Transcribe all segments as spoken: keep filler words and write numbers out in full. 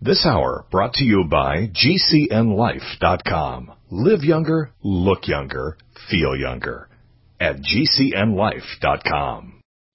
This hour brought to you by G C N life dot com. Live younger, look younger, feel younger at G C N life dot com.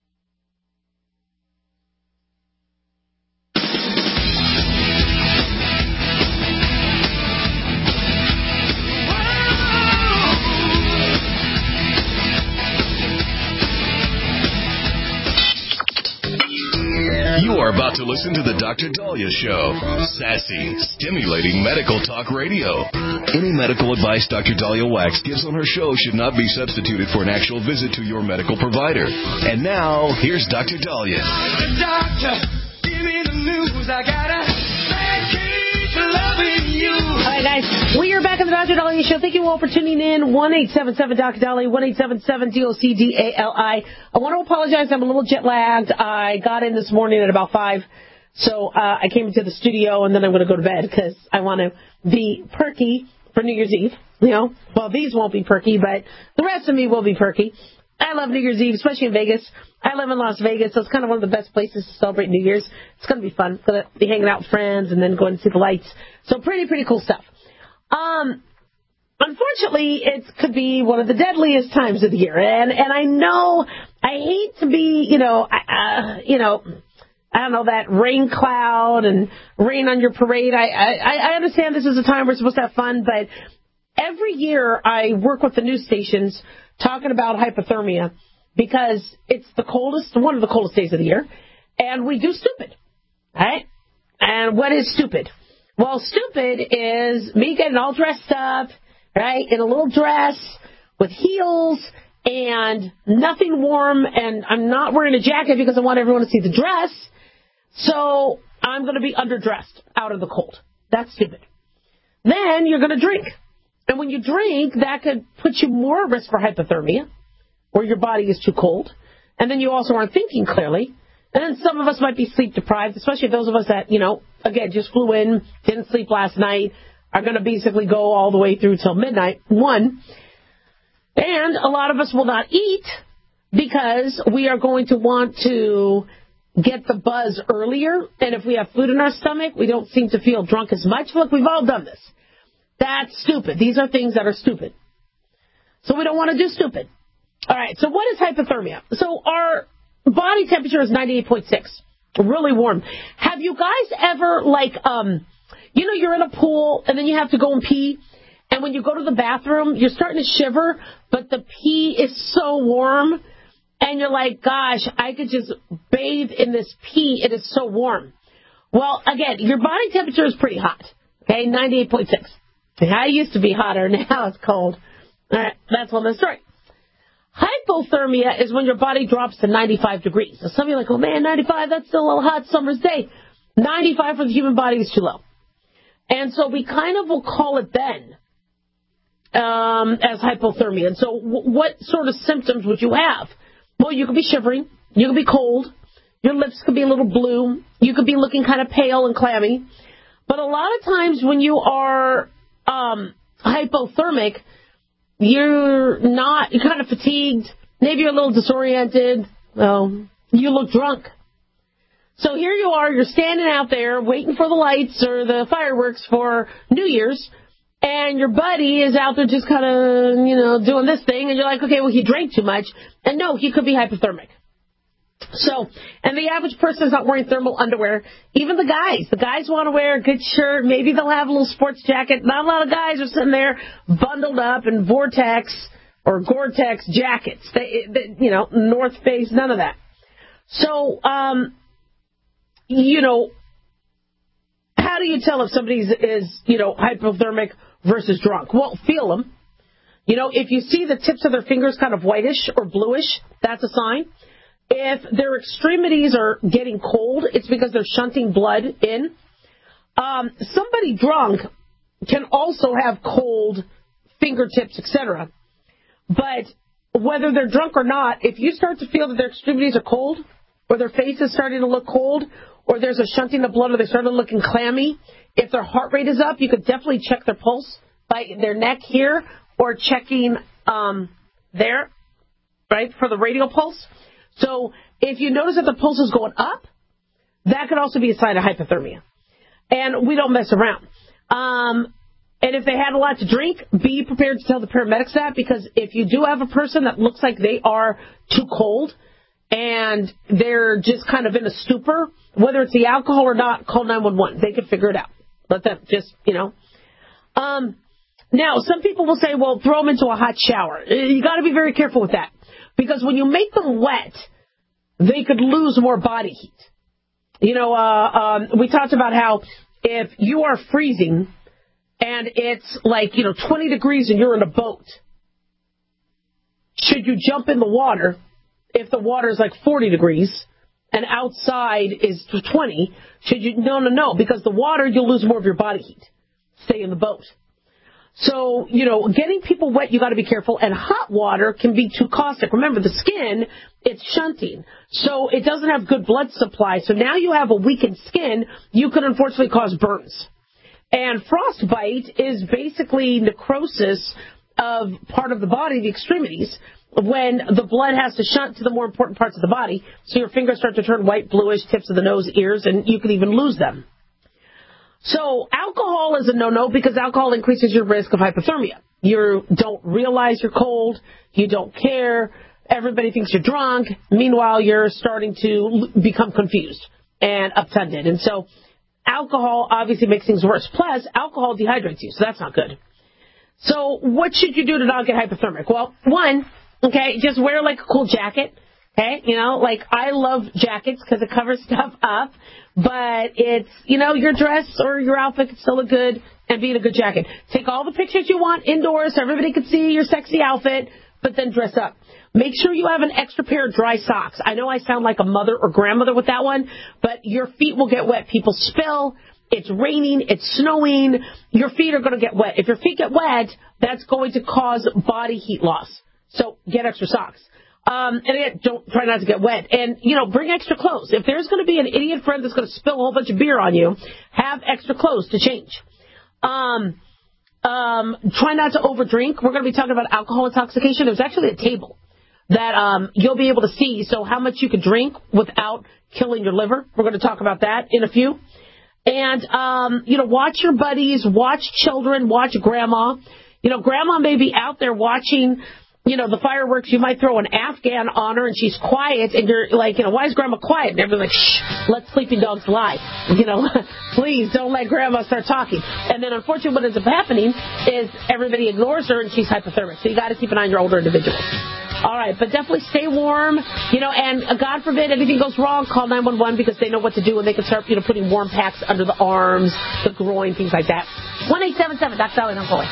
You are about to listen to the Doctor Dahlia Show. Sassy, stimulating medical talk radio. Any medical advice Doctor Dahlia Wax gives on her show should not be substituted for an actual visit to your medical provider. And now, here's Doctor Dahlia. Doctor, give me the news. I got a bad case of loving you. All right, guys. We are back on the Doctor Dahlia Show. Thank you all for tuning in. one eight seven seven Doctor Dahlia, one eight seven seven D O C D A L I. I want to apologize. I'm a little jet lagged. I got in this morning at about five, so uh, I came into the studio, and then I'm going to go to bed because I want to be perky for New Year's Eve. You know, well, these won't be perky, but the rest of me will be perky. I love New Year's Eve, especially in Vegas. I live in Las Vegas, so it's kind of one of the best places to celebrate New Year's. It's going to be fun. Going to be hanging out with friends and then going to see the lights. So pretty, pretty cool stuff. Um, unfortunately, it could be one of the deadliest times of the year, and and I know I hate to be, you know, uh, you know, I don't know, that rain cloud and rain on your parade. I, I I understand this is a time we're supposed to have fun, but every year I work with the news stations talking about hypothermia because it's the coldest, one of the coldest days of the year, and we do stupid, right? And what is stupid? Well, stupid is me getting all dressed up, right, in a little dress with heels and nothing warm, and I'm not wearing a jacket because I want everyone to see the dress, so I'm going to be underdressed out of the cold. That's stupid. Then you're going to drink. And when you drink, that could put you more at risk for hypothermia, or your body is too cold. And then you also aren't thinking clearly. And then some of us might be sleep deprived, especially those of us that, you know, again, just flew in, didn't sleep last night, are going to basically go all the way through till midnight, one. And a lot of us will not eat because we are going to want to get the buzz earlier. And if we have food in our stomach, we don't seem to feel drunk as much. Look, we've all done this. That's stupid. These are things that are stupid. So we don't want to do stupid. All right, so what is hypothermia? So our body temperature is ninety-eight point six, really warm. Have you guys ever, like, um, you know, you're in a pool and then you have to go and pee, and when you go to the bathroom, you're starting to shiver, but the pee is so warm, and you're like, gosh, I could just bathe in this pee. It is so warm. Well, again, your body temperature is pretty hot, okay, ninety-eight point six. I used to be hotter. Now it's cold. All right, that's one of the story. Hypothermia is when your body drops to ninety-five degrees. So some of you are like, oh, man, ninety-five, that's still a little hot summer's day. ninety-five for the human body is too low. And so we kind of will call it then um, as hypothermia. And so w- what sort of symptoms would you have? Well, you could be shivering. You could be cold. Your lips could be a little blue. You could be looking kind of pale and clammy. But a lot of times when you are um, hypothermic, you're not, you're kind of fatigued. Maybe you're a little disoriented. Well, you look drunk. So here you are, you're standing out there waiting for the lights or the fireworks for New Year's, and your buddy is out there just kind of, you know, doing this thing, and you're like, okay, well, he drank too much. And no, he could be hypothermic. So, and the average person is not wearing thermal underwear. Even the guys. The guys want to wear a good shirt. Maybe they'll have a little sports jacket. Not a lot of guys are sitting there bundled up in Vortex or Gore-Tex jackets. They, they, you know, North Face, none of that. So, um, you know, how do you tell if somebody is, you know, hypothermic versus drunk? Well, feel them. You know, if you see the tips of their fingers kind of whitish or bluish, that's a sign. If their extremities are getting cold, it's because they're shunting blood in. Um, somebody drunk can also have cold fingertips, et cetera. But whether they're drunk or not, if you start to feel that their extremities are cold, or their face is starting to look cold, or there's a shunting of blood, or they start looking clammy, if their heart rate is up, you could definitely check their pulse by their neck here, or checking um, there, right, for the radial pulse. So if you notice that the pulse is going up, that could also be a sign of hypothermia. And we don't mess around. Um, and if they had a lot to drink, be prepared to tell the paramedics that, because if you do have a person that looks like they are too cold and they're just kind of in a stupor, whether it's the alcohol or not, call nine one one. They can figure it out. Let them just, you know. Um, now, some people will say, well, throw them into a hot shower. You got to be very careful with that, because when you make them wet, they could lose more body heat. You know, uh, um, we talked about how if you are freezing and it's like, you know, twenty degrees and you're in a boat, should you jump in the water if the water is like forty degrees and outside is twenty? Should you? No, no, no, because the water, you'll lose more of your body heat. Stay in the boat. So, you know, getting people wet, you got to be careful. And hot water can be too caustic. Remember, the skin, it's shunting. So it doesn't have good blood supply. So now you have a weakened skin. You could unfortunately cause burns. And frostbite is basically necrosis of part of the body, the extremities, when the blood has to shunt to the more important parts of the body. So your fingers start to turn white, bluish, tips of the nose, ears, and you can even lose them. So alcohol is a no-no, because alcohol increases your risk of hypothermia. You don't realize you're cold. You don't care. Everybody thinks you're drunk. Meanwhile, you're starting to become confused and uptended. And so alcohol obviously makes things worse. Plus, alcohol dehydrates you, so that's not good. So what should you do to not get hypothermic? Well, one, okay, just wear like a cool jacket. Okay, you know, like I love jackets because it covers stuff up, but it's, you know, your dress or your outfit can still look good and be in a good jacket. Take all the pictures you want indoors so everybody can see your sexy outfit, but then dress up. Make sure you have an extra pair of dry socks. I know I sound like a mother or grandmother with that one, but your feet will get wet. People spill. It's raining. It's snowing. Your feet are going to get wet. If your feet get wet, that's going to cause body heat loss. So get extra socks. Um, and again, don't try not to get wet. And, you know, bring extra clothes. If there's going to be an idiot friend that's going to spill a whole bunch of beer on you, have extra clothes to change. Um, um, try not to overdrink. We're going to be talking about alcohol intoxication. There's actually a table that um, you'll be able to see, so how much you can drink without killing your liver. We're going to talk about that in a few. And, um, you know, watch your buddies, watch children, watch grandma. You know, grandma may be out there watching, you know, the fireworks. You might throw an Afghan on her and she's quiet, and you're like, you know, why is grandma quiet? And everyone's like, shh, let sleeping dogs lie. You know, please don't let grandma start talking. And then unfortunately what ends up happening is everybody ignores her and she's hypothermic. So you got to keep an eye on your older individuals. All right, but definitely stay warm, you know, and uh, God forbid anything goes wrong, call nine one one, because they know what to do, and they can start, you know, putting warm packs under the arms, the groin, things like that. one eight seven seven, Doctor Dolly, don't go away.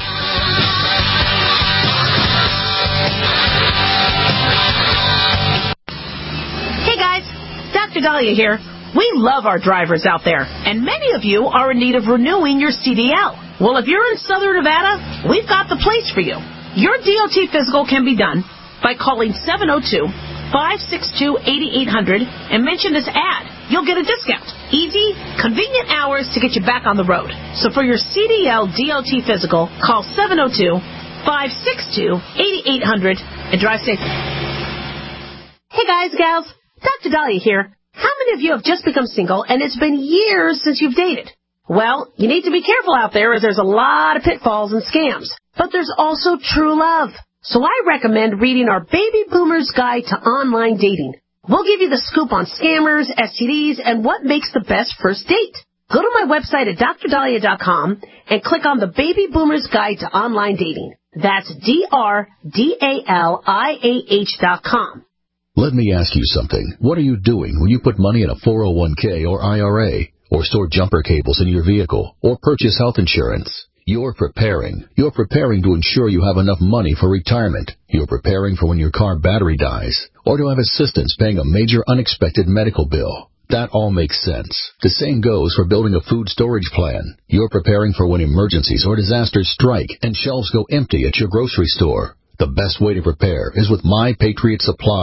Hey guys, Doctor Dahlia here. We love our drivers out there, and many of you are in need of renewing your C D L. Well, if you're in Southern Nevada, we've got the place for you. Your D O T physical can be done by calling seven oh two, five six two, eight eight hundred and mention this ad. You'll get a discount. Easy, convenient hours to get you back on the road. So for your C D L D O T physical, call seven oh two, five six two, eight eight hundred and drive safely. Hey guys, gals, Doctor Dahlia here. How many of you have just become single and it's been years since you've dated? Well, you need to be careful out there, as there's a lot of pitfalls and scams. But there's also true love. So I recommend reading our Baby Boomer's Guide to Online Dating. We'll give you the scoop on scammers, S T Ds, and what makes the best first date. Go to my website at dr dahlia dot com and click on the Baby Boomer's Guide to Online Dating. That's D R D A L I A H dot com. Let me ask you something. What are you doing when you put money in a four oh one k or I R A, or store jumper cables in your vehicle, or purchase health insurance? You're preparing. You're preparing to ensure you have enough money for retirement. You're preparing for when your car battery dies, or to have assistance paying a major unexpected medical bill. That all makes sense. The same goes for building a food storage plan. You're preparing for when emergencies or disasters strike and shelves go empty at your grocery store. The best way to prepare is with My Patriot Supply.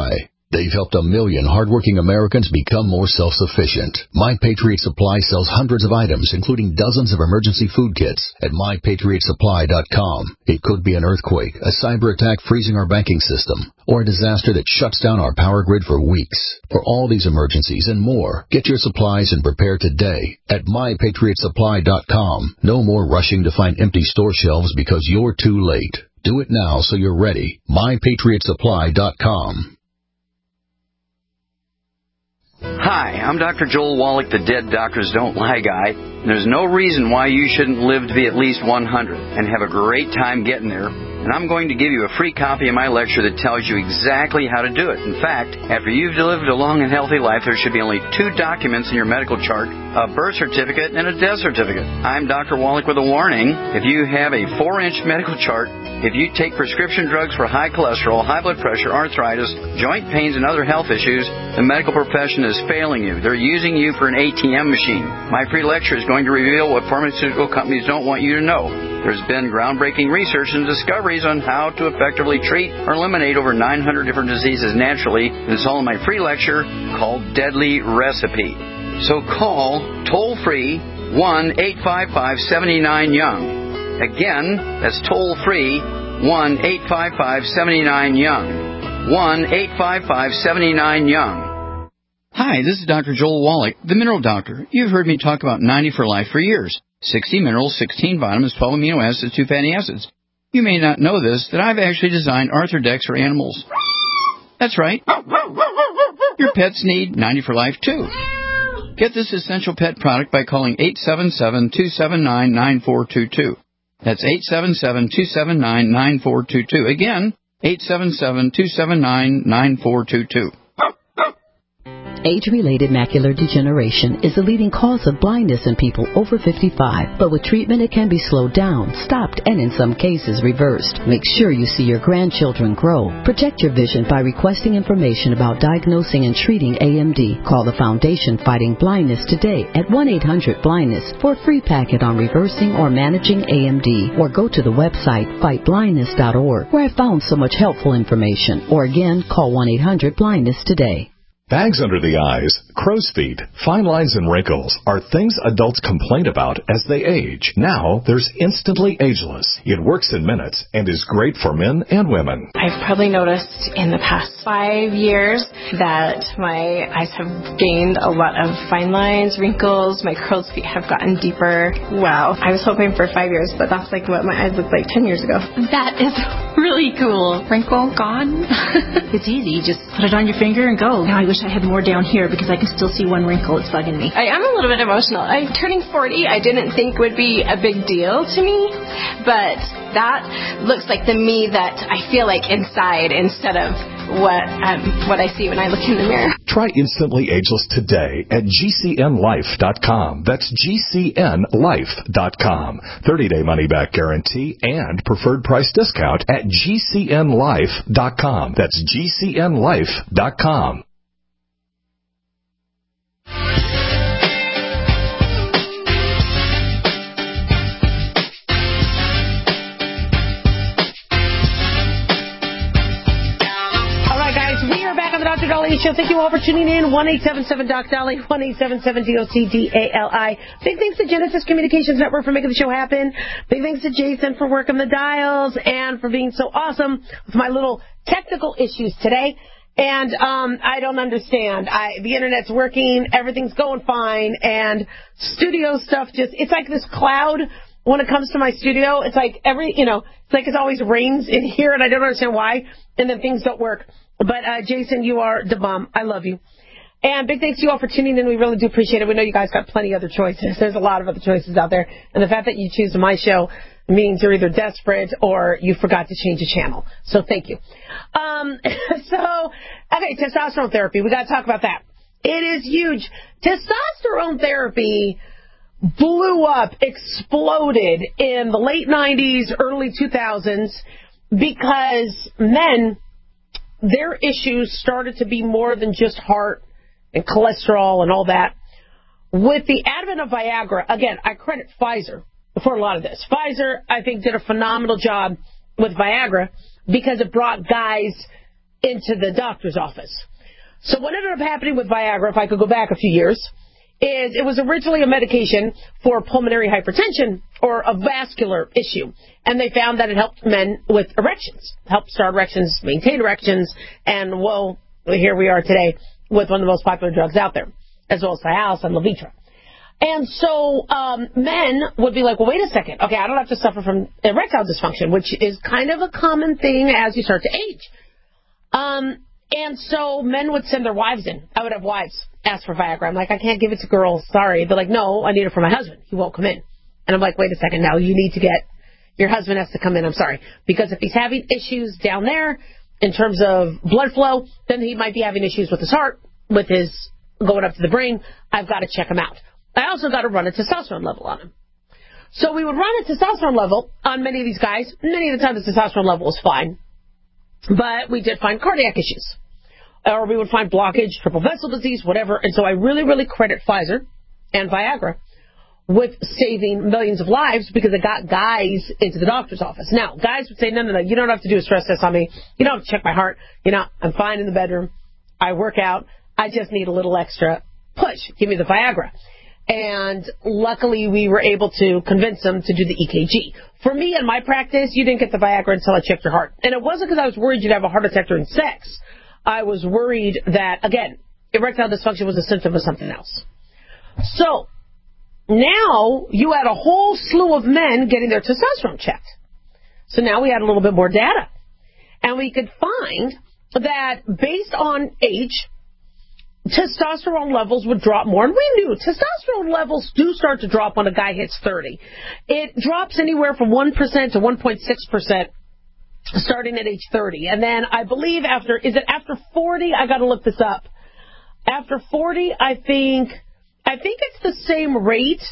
They've helped a million hardworking Americans become more self-sufficient. My Patriot Supply sells hundreds of items, including dozens of emergency food kits at my patriot supply dot com. It could be an earthquake, a cyber attack freezing our banking system, or a disaster that shuts down our power grid for weeks. For all these emergencies and more, get your supplies and prepare today at my patriot supply dot com. No more rushing to find empty store shelves because you're too late. Do it now so you're ready. my patriot supply dot com. Hi, I'm Doctor Joel Wallach, the Dead Doctors Don't Lie guy. There's no reason why you shouldn't live to be at least one hundred and have a great time getting there. And I'm going to give you a free copy of my lecture that tells you exactly how to do it. In fact, after you've lived a long and healthy life, there should be only two documents in your medical chart, a birth certificate and a death certificate. I'm Doctor Wallach with a warning. If you have a four-inch medical chart, if you take prescription drugs for high cholesterol, high blood pressure, arthritis, joint pains, and other health issues, the medical profession is failing you. They're using you for an A T M machine. My free lecture is going to reveal what pharmaceutical companies don't want you to know. There's been groundbreaking research and discoveries on how to effectively treat or eliminate over nine hundred different diseases naturally. It's all in my free lecture called Deadly Recipe. So call toll-free one eight five five, seven nine, young. Again, that's toll-free one eight five five, seven nine, young. one eight five five, seven nine, young. Hi, this is Doctor Joel Wallach, the Mineral Doctor. You've heard me talk about ninety for Life for years. sixty minerals, sixteen vitamins, twelve amino acids, two fatty acids. You may not know this, that I've actually designed Arthrodex for animals. That's right. Your pets need ninety for Life, too. Get this essential pet product by calling eight seven seven, two seven nine, nine four two two. That's eight seven seven, two seven nine, nine four two two. Again, eight seven seven, two seven nine, nine four two two. Age-related macular degeneration is the leading cause of blindness in people over fifty-five. But with treatment, it can be slowed down, stopped, and in some cases reversed. Make sure you see your grandchildren grow. Protect your vision by requesting information about diagnosing and treating A M D. Call the Foundation Fighting Blindness today at one eight hundred blindness for a free packet on reversing or managing A M D. Or go to the website fight blindness dot org, where I found so much helpful information. Or again, call one eight hundred blindness today. Bags under the eyes, crow's feet, fine lines, and wrinkles are things adults complain about as they age. Now, there's Instantly Ageless. It works in minutes and is great for men and women. I've probably noticed in the past five years that my eyes have gained a lot of fine lines, wrinkles, my crow's feet have gotten deeper. Wow. I was hoping for five years, but that's like what my eyes looked like ten years ago. That is really cool. Wrinkle gone. It's easy. You just put it on your finger and go. Now I wish I had more down here because I can still see one wrinkle. It's bugging me. I am a little bit emotional. I'm turning forty. I didn't think would be a big deal to me, but that looks like the me that I feel like inside instead of what um, what I see when I look in the mirror. Try Instantly Ageless today at G C N life dot com. That's G C N life dot com. thirty-day money-back guarantee and preferred price discount at G C N life dot com. That's G C N life dot com. Doctor Dolly Show. Thank you all for tuning in. one eight seven seven Doc Dolly, one eight seven seven D O C D A L I. Big thanks to Genesis Communications Network for making the show happen. Big thanks to Jason for working the dials and for being so awesome with my little technical issues today. And um I don't understand. I the internet's working, everything's going fine, and studio stuff just, it's like this cloud when it comes to my studio. It's like every, you know, it's like it always rains in here, and I don't understand why, and then things don't work. But, uh, Jason, you are the bomb. I love you. And big thanks to you all for tuning in. We really do appreciate it. We know you guys got plenty of other choices. There's a lot of other choices out there. And the fact that you choose my show means you're either desperate or you forgot to change a channel. So thank you. Um, so, okay, testosterone therapy. We got to talk about that. It is huge. Testosterone therapy blew up, exploded in the late nineties, early two thousands because men, their issues started to be more than just heart and cholesterol and all that. With the advent of Viagra, again, I credit Pfizer for a lot of this. Pfizer, I think, did a phenomenal job with Viagra because it brought guys into the doctor's office. So what ended up happening with Viagra, if I could go back a few years, is it was originally a medication for pulmonary hypertension or a vascular issue. And they found that it helped men with erections, helped start erections, maintain erections, and, well, here we are today with one of the most popular drugs out there, as well as Cialis and Levitra. And so um, men would be like, well, wait a second. Okay, I don't have to suffer from erectile dysfunction, which is kind of a common thing as you start to age. Um, and so men would send their wives in. I would have wives ask for Viagra. I'm like, I can't give it to girls. Sorry. They're like, no, I need it for my husband. He won't come in. And I'm like, wait a second. Now you need to get, your husband has to come in. I'm sorry. Because if he's having issues down there in terms of blood flow, then he might be having issues with his heart, with his going up to the brain. I've got to check him out. I also got to run a testosterone level on him. So we would run a testosterone level on many of these guys. Many of the time the testosterone level was fine. But we did find cardiac issues. Or we would find blockage, triple vessel disease, whatever. And so I really, really credit Pfizer and Viagra with saving millions of lives because it got guys into the doctor's office. Now, guys would say, no, no, no, you don't have to do a stress test on me. You don't have to check my heart. You know, I'm fine in the bedroom. I work out. I just need a little extra push. Give me the Viagra. And luckily, we were able to convince them to do the E K G. For me, in my practice, you didn't get the Viagra until I checked your heart. And it wasn't because I was worried you'd have a heart attack during sex. I was worried that, again, erectile dysfunction was a symptom of something else. So now you had a whole slew of men getting their testosterone checked. So now we had a little bit more data. And we could find that based on age, testosterone levels would drop more. And we knew testosterone levels do start to drop when a guy hits thirty. It drops anywhere from one percent to one point six percent starting at age thirty. And then I believe after, is it after forty? I got to look this up. After forty, I think, I think it's the same rate,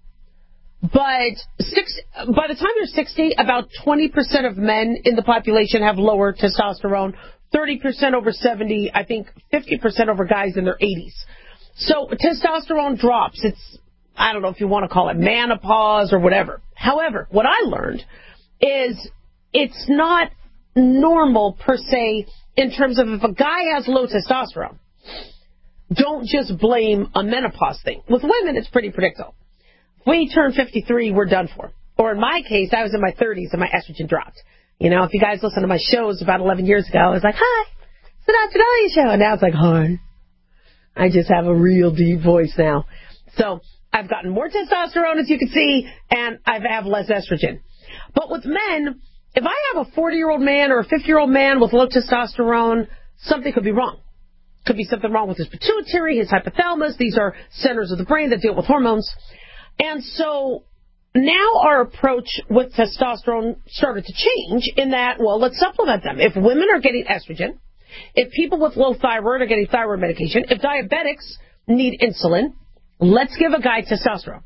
but six, by the time you're sixty, about twenty percent of men in the population have lower testosterone. thirty percent over seventy, I think fifty percent over guys in their eighties. So testosterone drops. It's, I don't know if you want to call it menopause or whatever. However, what I learned is it's not normal per se in terms of if a guy has low testosterone, don't just blame a menopause thing. With women, it's pretty predictable. If we turn fifty-three, we're done for. Or in my case, I was in my thirties and my estrogen dropped. You know, if you guys listen to my shows about eleven years ago, I was like, hi, it's the Doctor Dahlia Show. And now it's like, hi. I just have a real deep voice now. So I've gotten more testosterone, as you can see, and I have less estrogen. But with men, if I have a forty-year-old man or a fifty-year-old man with low testosterone, something could be wrong. Could be something wrong with his pituitary, his hypothalamus. These are centers of the brain that deal with hormones. And so now our approach with testosterone started to change in that, well, let's supplement them. If women are getting estrogen, if people with low thyroid are getting thyroid medication, if diabetics need insulin, let's give a guy testosterone.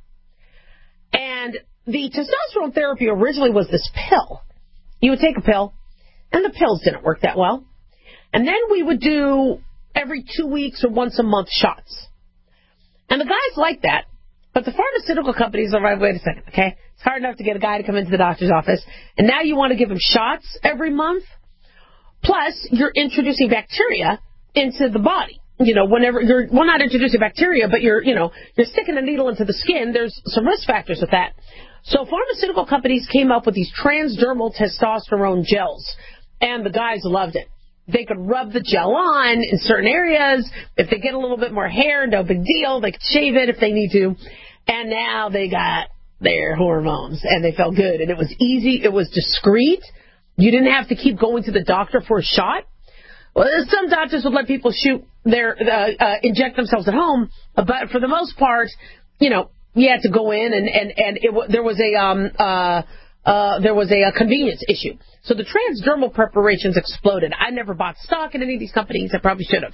And the testosterone therapy originally was this pill. You would take a pill, and the pills didn't work that well. And then we would do every two weeks or once a month shots. And the guys liked that. But the pharmaceutical companies are like, wait a second, okay? It's hard enough to get a guy to come into the doctor's office, and now you want to give him shots every month? Plus, you're introducing bacteria into the body. You know, whenever you're, well, not introducing bacteria, but you're, you know, you're sticking a needle into the skin. There's some risk factors with that. So pharmaceutical companies came up with these transdermal testosterone gels, and the guys loved it. They could rub the gel on in certain areas. If they get a little bit more hair, no big deal. They could shave it if they need to. And now they got their hormones, and they felt good. And it was easy. It was discreet. You didn't have to keep going to the doctor for a shot. Well, some doctors would let people shoot their, uh, uh, inject themselves at home. But for the most part, you know, you had to go in, and, and, and it, there was a, um, uh, uh, there was a, a convenience issue. So the transdermal preparations exploded. I never bought stock in any of these companies. I probably should have.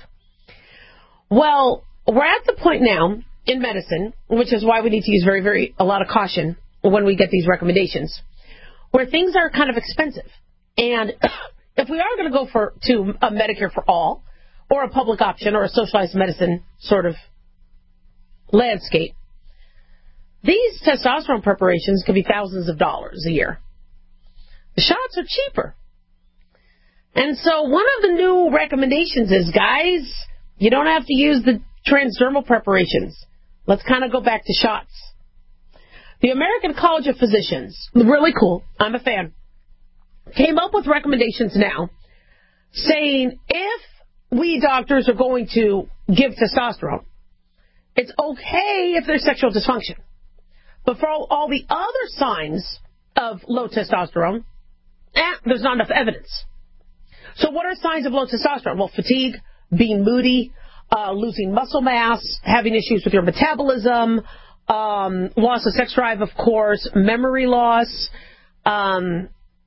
Well, we're at the point now in medicine, which is why we need to use very, very, a lot of caution when we get these recommendations, where things are kind of expensive. And if we are going to go for to a Medicare for all, or a public option, or a socialized medicine sort of landscape, these testosterone preparations could be thousands of dollars a year. The shots are cheaper. And so one of the new recommendations is, guys, You don't have to use the transdermal preparations. Let's kind of go back to shots. The American College of Physicians, really cool, I'm a fan, came up with recommendations now saying if we doctors are going to give testosterone, it's okay if there's sexual dysfunction. But for all, all the other signs of low testosterone, eh, there's not enough evidence. So what are signs of low testosterone? Well, fatigue, being moody, uh, losing muscle mass, having issues with your metabolism, um, loss of sex drive, of course, memory loss, um,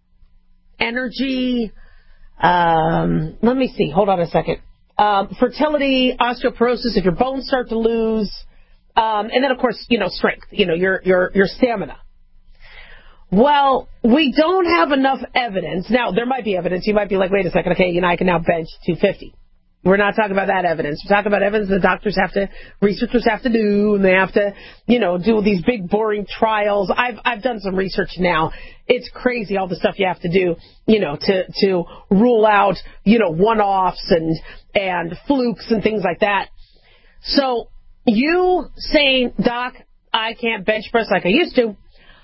energy, um, let me see, hold on a second, um, fertility, osteoporosis, if your bones start to lose, um, and then, of course, you know, strength, you know, your, your, your stamina. Well, we don't have enough evidence. Now, there might be evidence. You might be like, wait a second, okay, you know, I can now bench two fifty. We're not talking about that evidence. We're talking about evidence that doctors have to, researchers have to do, and they have to, you know, do these big, boring trials. I've I've done some research now. It's crazy all the stuff you have to do, you know, to to rule out, you know, one-offs and and flukes and things like that. So you saying, Doc, I can't bench press like I used to.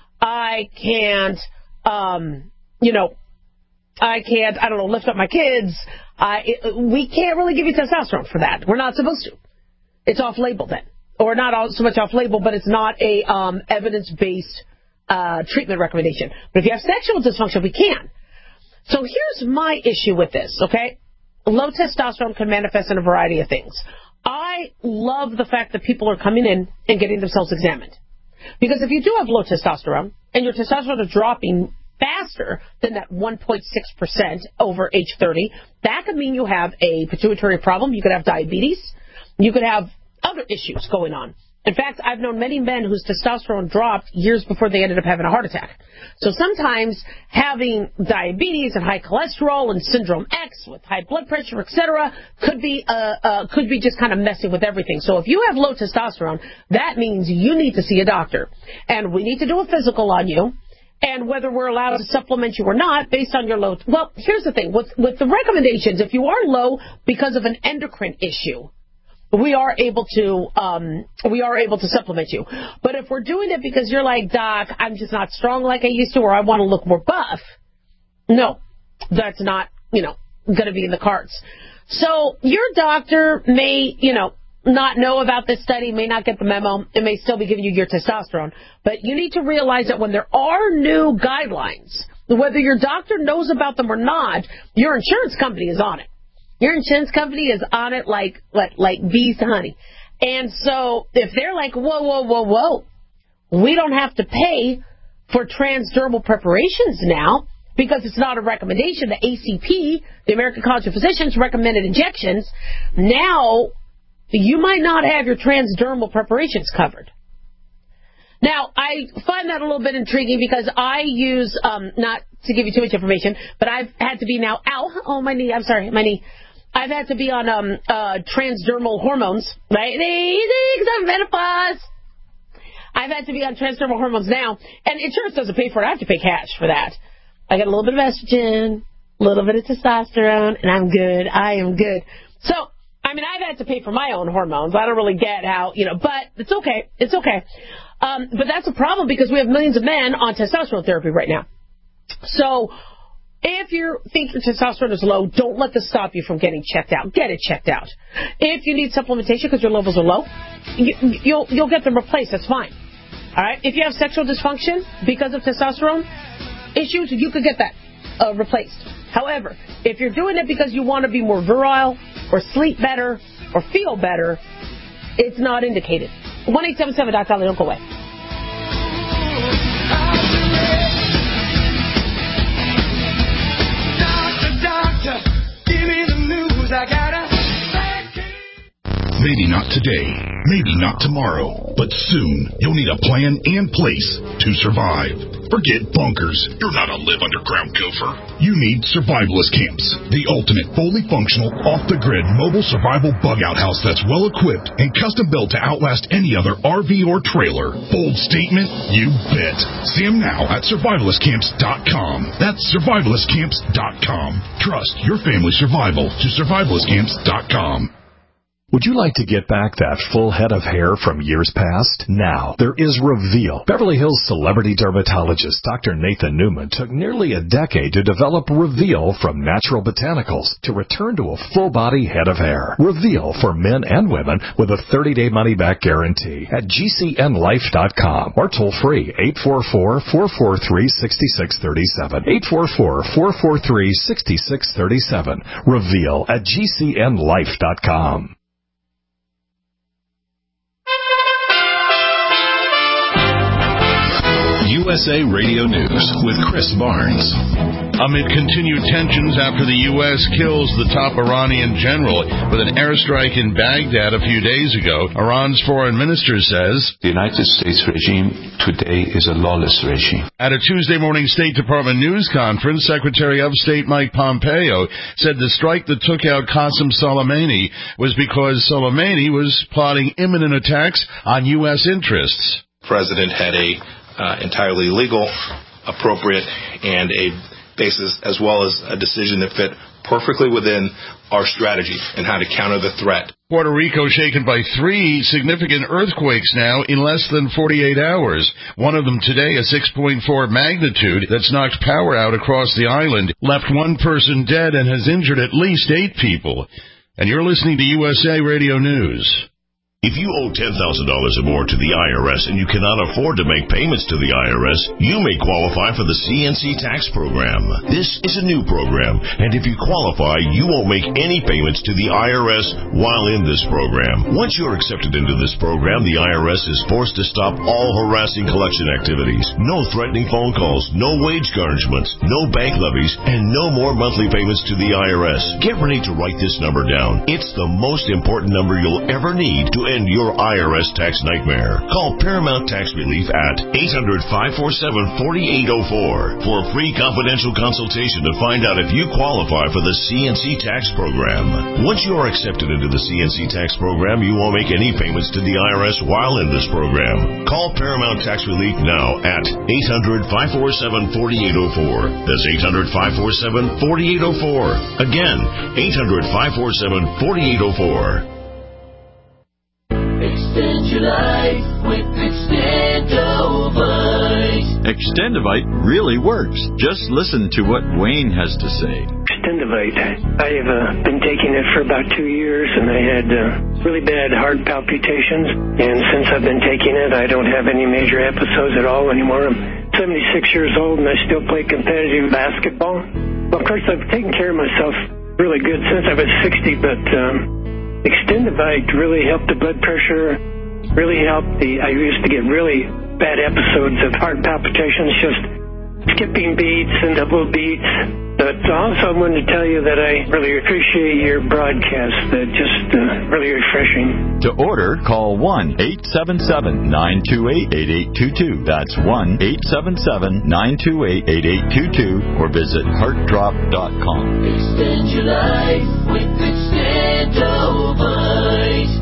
I can't, um, you know, I can't, I don't know, lift up my kids. I, it, we can't really give you testosterone for that. We're not supposed to. It's off-label then. Or not all, so much off-label, but it's not a um, evidence-based uh, treatment recommendation. But if you have sexual dysfunction, we can. So here's my issue with this, okay? Low testosterone can manifest in a variety of things. I love the fact that people are coming in and getting themselves examined. Because if you do have low testosterone, and your testosterone is dropping faster than that one point six percent over age thirty, that could mean you have a pituitary problem. You could have diabetes. You could have other issues going on. In fact, I've known many men whose testosterone dropped years before they ended up having a heart attack. So sometimes having diabetes and high cholesterol and syndrome X with high blood pressure, et cetera, could be uh, uh, could be just kind of messing with everything. So if you have low testosterone, that means you need to see a doctor, and we need to do a physical on you. And whether we're allowed to supplement you or not, based on your low. Well, here's the thing with with the recommendations: if you are low because of an endocrine issue, we are able to um, we are able to supplement you. But if we're doing it because you're like, Doc, I'm just not strong like I used to, or I want to look more buff, no, that's not, you know, going to be in the cards. So your doctor may, you know, not know about this study, may not get the memo, it may still be giving you your testosterone. But you need to realize that when there are new guidelines, whether your doctor knows about them or not, your insurance company is on it. Your insurance company is on it like, like, like bees to honey. And so if they're like, whoa, whoa, whoa, whoa, we don't have to pay for transdermal preparations now because it's not a recommendation. The A C P, the American College of Physicians, recommended injections. Now you might not have your transdermal preparations covered. Now, I find that a little bit intriguing because I use, um, not to give you too much information, but I've had to be now, ow, oh, my knee, I'm sorry, my knee. I've had to be on um, uh, transdermal hormones, right? Because I'm menopause. I've had to be on transdermal hormones now, and insurance doesn't pay for it. I have to pay cash for that. I got a little bit of estrogen, a little bit of testosterone, and I'm good. I am good. So, I mean, I've had to pay for my own hormones. I don't really get how, you know, but it's okay. It's okay. Um, but that's a problem because we have millions of men on testosterone therapy right now. So if you think your testosterone is low, don't let this stop you from getting checked out. Get it checked out. If you need supplementation because your levels are low, you, you'll you'll get them replaced. That's fine. All right. If you have sexual dysfunction because of testosterone issues, you could get that uh, replaced. However, if you're doing it because you want to be more virile or sleep better or feel better, it's not indicated. one eight seven seven dot com. Don't go away. Maybe not today, maybe not tomorrow, but soon you'll need a plan and place to survive. Forget bunkers. You're not a live underground gopher. You need Survivalist Camps, the ultimate fully functional, off-the-grid mobile survival bug-out house that's well-equipped and custom-built to outlast any other R V or trailer. Bold statement? You bet. See them now at survivalist camps dot com. That's survivalist camps dot com. Trust your family's survival to survivalist camps dot com. Would you like to get back that full head of hair from years past? Now, there is Reveal. Beverly Hills celebrity dermatologist Doctor Nathan Newman took nearly a decade to develop Reveal from natural botanicals to return to a full-body head of hair. Reveal for men and women with a thirty-day money-back guarantee at G C N life dot com or toll-free eight four four, four four three, six six three seven. eight four four, four four three, six six three seven. Reveal at G C N life dot com. U S A Radio News with Chris Barnes. Amid continued tensions after the U S kills the top Iranian general with an airstrike in Baghdad a few days ago, Iran's foreign minister says, "The United States regime today is a lawless regime." At a Tuesday morning State Department news conference, Secretary of State Mike Pompeo said the strike that took out Qasem Soleimani was because Soleimani was plotting imminent attacks on U S interests. The president had a uh, entirely legal, appropriate, and a basis, as well as a decision that fit perfectly within our strategy and how to counter the threat. Puerto Rico shaken by three significant earthquakes now in less than forty-eight hours. One of them today, a six point four magnitude that's knocked power out across the island, left one person dead and has injured at least eight people. And you're listening to U S A Radio News. If you owe ten thousand dollars or more to the I R S and you cannot afford to make payments to the I R S, you may qualify for the C N C tax program. This is a new program, and if you qualify, you won't make any payments to the I R S while in this program. Once you're accepted into this program, the I R S is forced to stop all harassing collection activities. No threatening phone calls, no wage garnishments, no bank levies, and no more monthly payments to the I R S. Get ready to write this number down. It's the most important number you'll ever need to end your I R S tax nightmare. Call Paramount Tax Relief at eight hundred, five four seven, four eight zero four for a free confidential consultation to find out if you qualify for the C N C tax program. Once you are accepted into the C N C tax program, you won't make any payments to the I R S while in this program. Call Paramount Tax Relief now at eight hundred, five four seven, four eight zero four. That's eight hundred, five four seven, four eight zero four. Again, eight hundred, five four seven, four eight zero four. Extend your life with Extendovite. Extendovite really works. Just listen to what Wayne has to say. Extendovite. I have uh, been taking it for about two years, and I had uh, really bad heart palpitations. And since I've been taking it, I don't have any major episodes at all anymore. I'm seventy-six years old, and I still play competitive basketball. Well, of course, I've taken care of myself really good since I was sixty, but um, Extendovite really helped the blood pressure, really helped the, I used to get really bad episodes of heart palpitations, just skipping beats and double beats. But also I wanted to tell you that I really appreciate your broadcast, uh, just uh, really refreshing. To order, call one eight seven seven, nine two eight, eight eight two two. That's one eight seven seven, nine two eight, eight eight two two or visit heart drop dot com. Extend your life with Extendovite.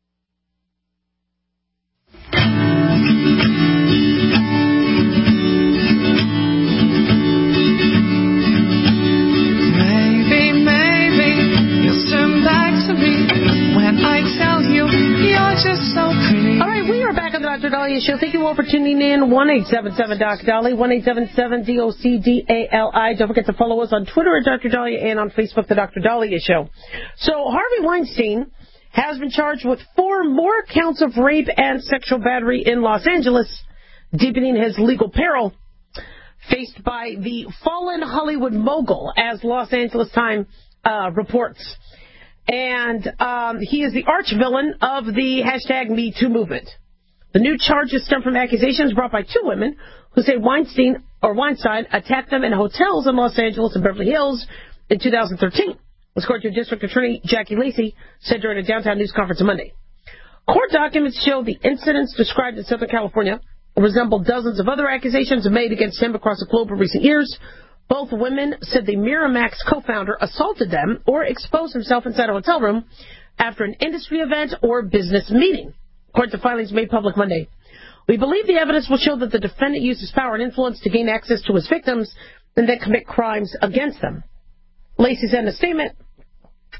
All right, we are back on the Doctor Dahlia Show. Thank you all for tuning in. one eight seven seven Doc Dahlia, one eight seven seven D O C D A L I. Don't forget to follow us on Twitter at Doctor Dahlia and on Facebook, The Doctor Dahlia Show. So Harvey Weinstein has been charged with four more counts of rape and sexual battery in Los Angeles, deepening his legal peril faced by the fallen Hollywood mogul, as Los Angeles Times uh, reports. And um, he is the arch-villain of the hashtag Me Too movement. The new charges stem from accusations brought by two women who say Weinstein or Weinstein attacked them in hotels in Los Angeles and Beverly Hills in two thousand thirteen, according to District Attorney Jackie Lacey said during a downtown news conference on Monday. Court documents show the incidents described in Southern California resemble dozens of other accusations made against him across the globe in recent years. Both women said the Miramax co-founder assaulted them or exposed himself inside a hotel room after an industry event or business meeting, according to filings made public Monday. We believe the evidence will show that the defendant used his power and influence to gain access to his victims and then commit crimes against them. Lacey said in a statement,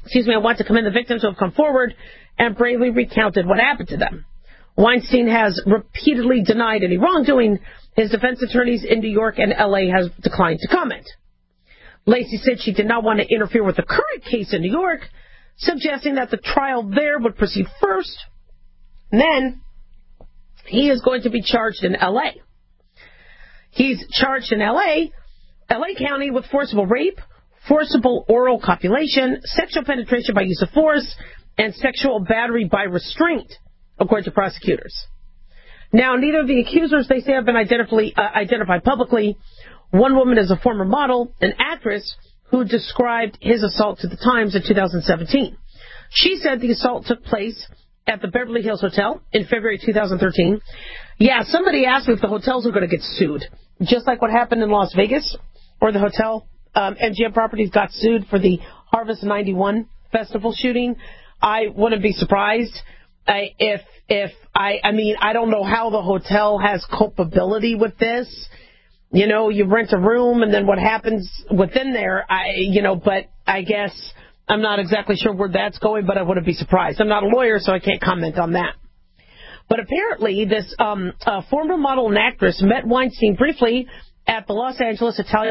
excuse me, I want to commend the victims who have come forward and bravely recounted what happened to them. Weinstein has repeatedly denied any wrongdoing. His defense attorneys in New York and L A have declined to comment. Lacey said she did not want to interfere with the current case in New York, suggesting that the trial there would proceed first. And then he is going to be charged in L A. He's charged in L A, L A County with forcible rape, forcible oral copulation, sexual penetration by use of force, and sexual battery by restraint, according to prosecutors. Now, neither of the accusers, they say, have been identified, uh, identified publicly. One woman is a former model, an actress, who described his assault to the Times in two thousand seventeen. She said the assault took place at the Beverly Hills Hotel in February two thousand thirteen. Yeah, somebody asked me if the hotels are going to get sued, just like what happened in Las Vegas, or the hotel, um, M G M Properties got sued for the Harvest ninety-one festival shooting. I wouldn't be surprised I, if, if I, I mean, I don't know how the hotel has culpability with this. You know, you rent a room and then what happens within there, I, you know, but I guess I'm not exactly sure where that's going, but I wouldn't be surprised. I'm not a lawyer, so I can't comment on that. But apparently this um, uh, former model and actress met Weinstein briefly at the Los Angeles Italian.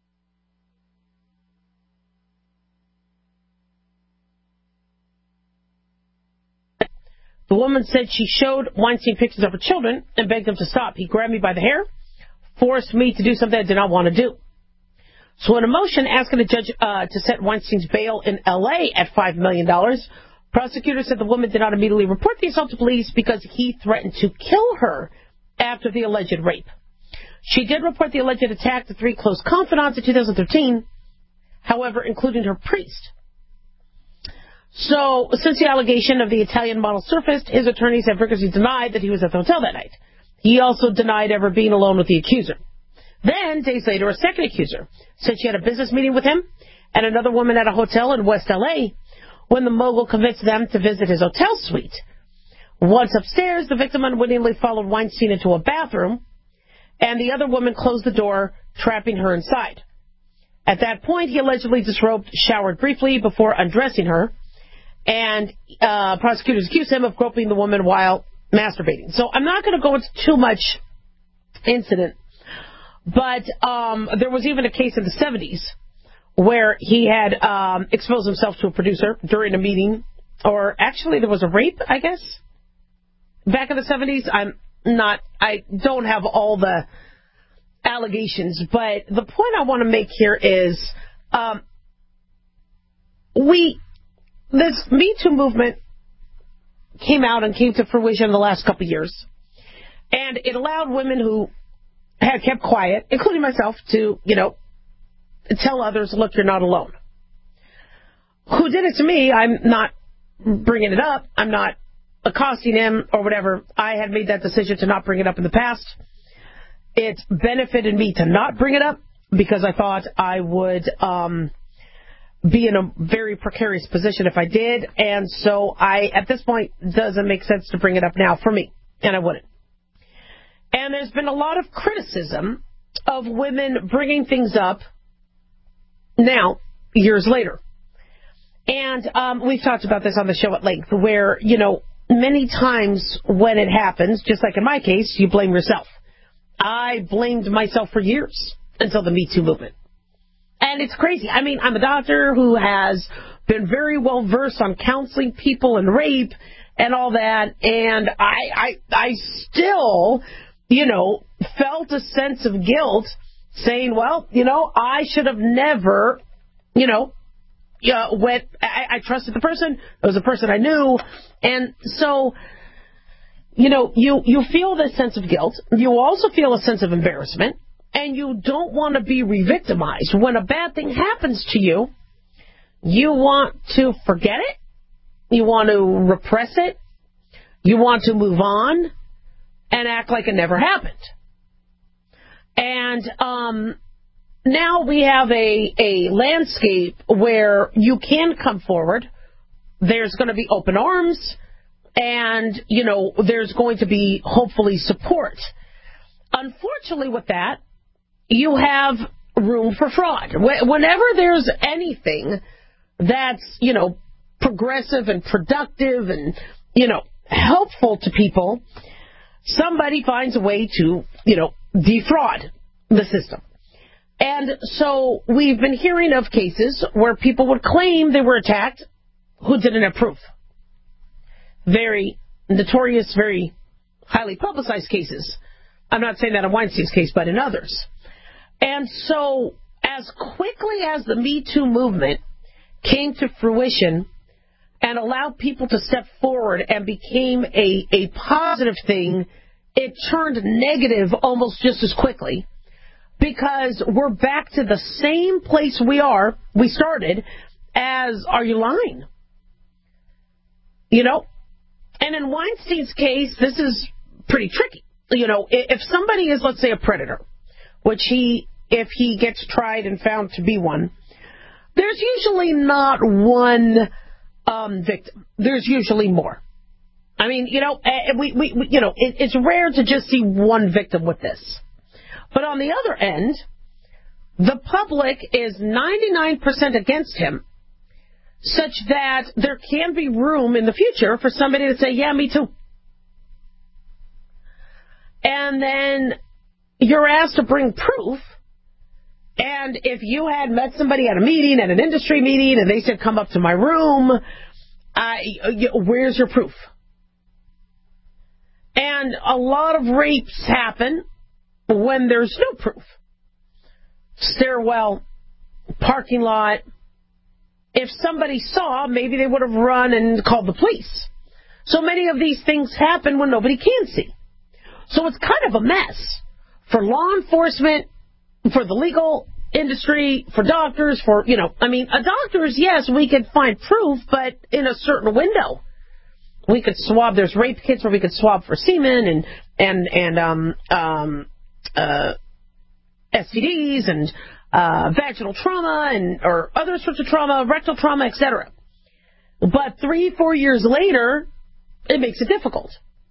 The woman said she showed Weinstein pictures of her children and begged him to stop. He grabbed me by the hair, forced me to do something I did not want to do. So in a motion asking the judge uh, to set Weinstein's bail in L A at five million dollars, prosecutors said the woman did not immediately report the assault to police because he threatened to kill her after the alleged rape. She did report the alleged attack to three close confidants in two thousand thirteen, however, including her priest. So, since the allegation of the Italian model surfaced, his attorneys have rigorously denied that he was at the hotel that night. He also denied ever being alone with the accuser. Then, days later, a second accuser said she had a business meeting with him and another woman at a hotel in West L A when the mogul convinced them to visit his hotel suite. Once upstairs, the victim unwittingly followed Weinstein into a bathroom, and the other woman closed the door, trapping her inside. At that point, he allegedly disrobed, showered briefly before undressing her, and uh, prosecutors accused him of groping the woman while masturbating. So I'm not going to go into too much incident, but um, there was even a case in the seventies where he had um, exposed himself to a producer during a meeting, or actually there was a rape, I guess, back in the seventies. I'm not, I don't have all the allegations, but the point I want to make here is um, we, this Me Too movement came out and came to fruition in the last couple of years, and it allowed women who had kept quiet, including myself, to, you know, tell others, look, you're not alone. Who did it to me, I'm not bringing it up. I'm not accosting him or whatever. I had made that decision to not bring it up in the past. It benefited me to not bring it up because I thought I would um, be in a very precarious position if I did. And so I, at this point, doesn't make sense to bring it up now for me, and I wouldn't. And there's been a lot of criticism of women bringing things up now, years later. And um, we've talked about this on the show at length, where, you know, many times when it happens, just like in my case, you blame yourself. I blamed myself for years until the Me Too movement. And it's crazy. I mean, I'm a doctor who has been very well versed on counseling people and rape and all that, and I, I, I still, you know, felt a sense of guilt saying, well, you know, I should have never, you know, uh, went, I, I trusted the person. It was a person I knew. And so, you know, you, you feel this sense of guilt. You also feel a sense of embarrassment. And you don't want to be re-victimized. When a bad thing happens to you, you want to forget it. You want to repress it. You want to move on and act like it never happened. And um, now we have a, a landscape where you can come forward. There's going to be open arms. And, you know, there's going to be, hopefully, support. Unfortunately, with that, you have room for fraud. Whenever there's anything that's, you know, progressive and productive and, you know, helpful to people, somebody finds a way to, you know, defraud the system. And so we've been hearing of cases where people would claim they were attacked who didn't have proof. Very notorious, very highly publicized cases. I'm not saying that in Weinstein's case, but in others. And so as quickly as the Me Too movement came to fruition and allowed people to step forward and became a, a positive thing, it turned negative almost just as quickly, because we're back to the same place we are, we started, as are you lying? You know? And in Weinstein's case, this is pretty tricky. You know, if somebody is, let's say, a predator, which he, if he gets tried and found to be one, there's usually not one um, victim. There's usually more. I mean, you know, we, we, we you know, it, it's rare to just see one victim with this. But on the other end, the public is ninety-nine percent against him, such that there can be room in the future for somebody to say, yeah, me too. And then you're asked to bring proof. And if you had met somebody at a meeting, at an industry meeting, and they said, come up to my room, uh, where's your proof? And a lot of rapes happen when there's no proof. Stairwell, parking lot. If somebody saw, maybe they would have run and called the police. So many of these things happen when nobody can see. So it's kind of a mess for law enforcement, for the legal industry, for doctors, for, you know, I mean, a doctors, yes, we could find proof, but in a certain window. We could swab, there's rape kits where we could swab for semen and, and, and, um, um, uh, S T Ds and, uh, vaginal trauma and, or other sorts of trauma, rectal trauma, et cetera. But three, four years later, it makes it difficult.